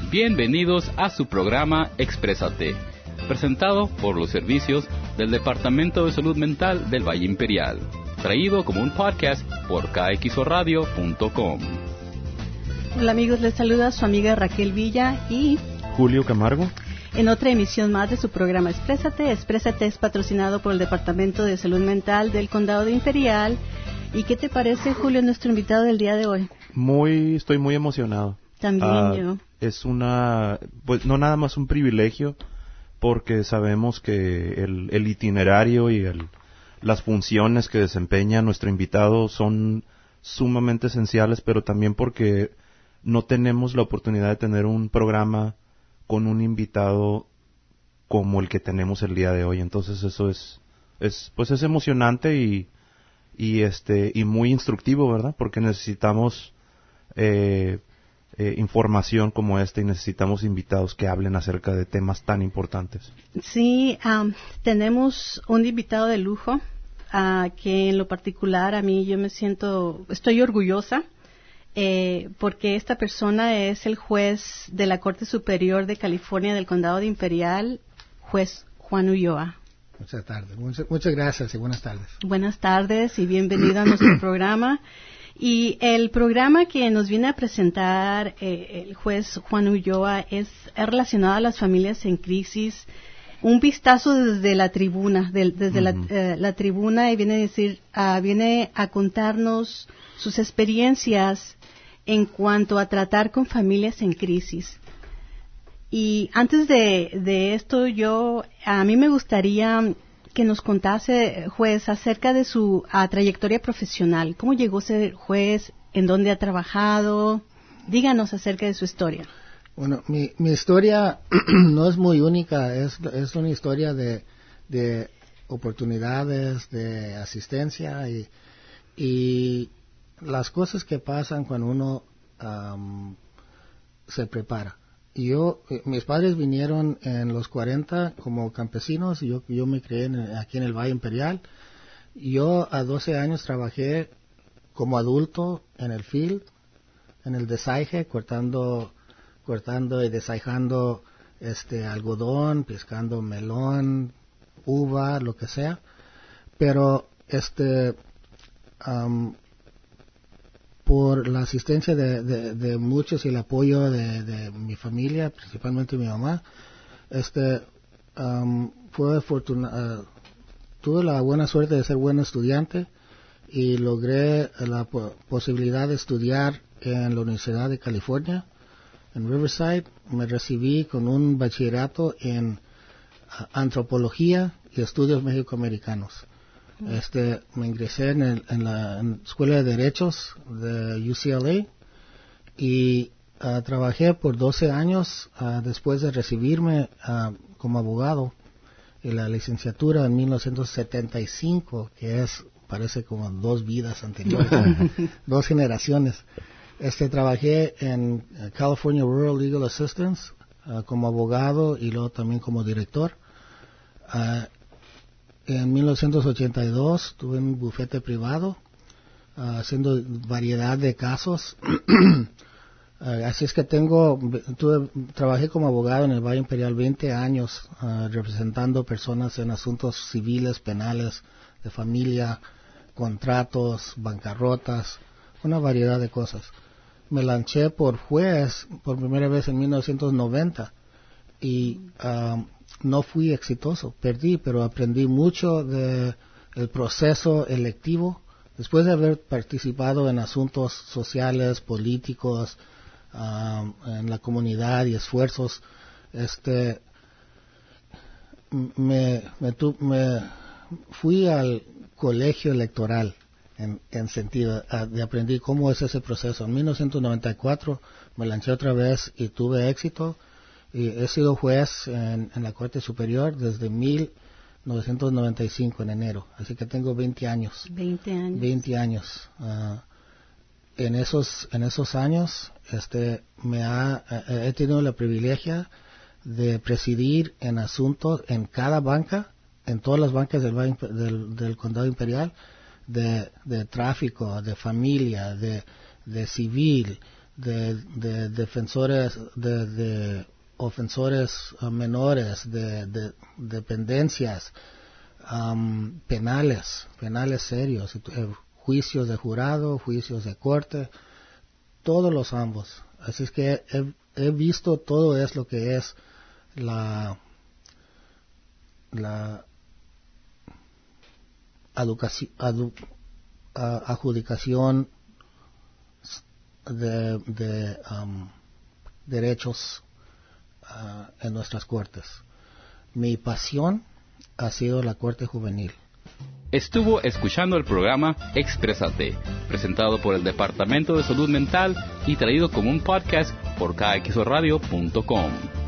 Bienvenidos a su programa Exprésate, presentado por los servicios del Departamento de Salud Mental del Valle Imperial, traído como un podcast por kxoradio.com. Hola amigos, les saluda su amiga Raquel Villa y Julio Camargo. En otra emisión más de su programa Exprésate. Exprésate es patrocinado por el Departamento de Salud Mental del Condado de Imperial. ¿Y qué te parece, Julio, nuestro invitado del día de hoy? Estoy muy emocionado. También yo. Es pues no nada más un privilegio, porque sabemos que el itinerario y las funciones que desempeña nuestro invitado son sumamente esenciales, pero también porque no tenemos la oportunidad de tener un programa con un invitado como el que tenemos el día de hoy. Entonces eso es emocionante y muy instructivo, ¿verdad? Porque necesitamos información como esta y necesitamos invitados que hablen acerca de temas tan importantes. Sí, tenemos un invitado de lujo que en lo particular a mí estoy orgullosa. Porque esta persona es el juez de la Corte Superior de California del Condado de Imperial, juez Juan Ulloa. Muchas tardes. Muchas gracias y buenas tardes. Buenas tardes y bienvenido a nuestro programa. Y el programa que nos viene a presentar el juez Juan Ulloa es relacionado a las familias en crisis. Un vistazo desde la tribuna, la tribuna, y viene a contarnos sus experiencias en cuanto a tratar con familias en crisis. Y antes de esto, a mí me gustaría que nos contase, juez, acerca de su trayectoria profesional. ¿Cómo llegó a ser juez? ¿En dónde ha trabajado? Díganos acerca de su historia. Bueno, mi historia no es muy única, es una historia de oportunidades, de asistencia y las cosas que pasan cuando uno se prepara. Mis padres vinieron en los 40 como campesinos y yo me crié aquí en el Valle Imperial. Yo a 12 años trabajé como adulto en el field, en el desaige, cortando y desaijando algodón, pescando melón, uva, lo que sea. Pero por la asistencia de muchos y el apoyo de mi familia, principalmente mi mamá, tuve la buena suerte de ser buen estudiante y logré la posibilidad de estudiar en la Universidad de California, en Riverside. Me recibí con un bachillerato en antropología y estudios mexicoamericanos. Me ingresé en la Escuela de Derechos de UCLA y trabajé por 12 años después de recibirme como abogado en la licenciatura en 1975, que parece como 2 vidas anteriores, 2 generaciones. Trabajé en California Rural Legal Assistance como abogado y luego también como director. En 1982 tuve un bufete privado haciendo variedad de casos. Así es que trabajé como abogado en el Valle Imperial 20 años representando personas en asuntos civiles, penales, de familia, contratos, bancarrotas, una variedad de cosas. Me lancé por juez por primera vez en 1990 y no fui exitoso, perdí, pero aprendí mucho del proceso electivo. Después de haber participado en asuntos sociales, políticos, en la comunidad y esfuerzos, me fui al colegio electoral en sentido de aprender cómo es ese proceso. En 1994 me lancé otra vez y tuve éxito. Y he sido juez en la Corte Superior desde 1995 en enero, así que tengo 20 años. 20 años. 20 años. En esos años he tenido la privilegia de presidir en asuntos en cada banca, en todas las bancas del Condado Imperial, de tráfico, de familia, de civil, de defensores, de ofensores menores, de dependencias, penales serios, juicios de jurado, juicios de corte, todos los ambos. Así es que he visto todo es lo que es la adjudicación de derechos en nuestras cortes. Mi pasión ha sido la corte juvenil. Estuvo escuchando el programa Exprésate, presentado por el Departamento de Salud Mental y traído como un podcast por kxoradio.com.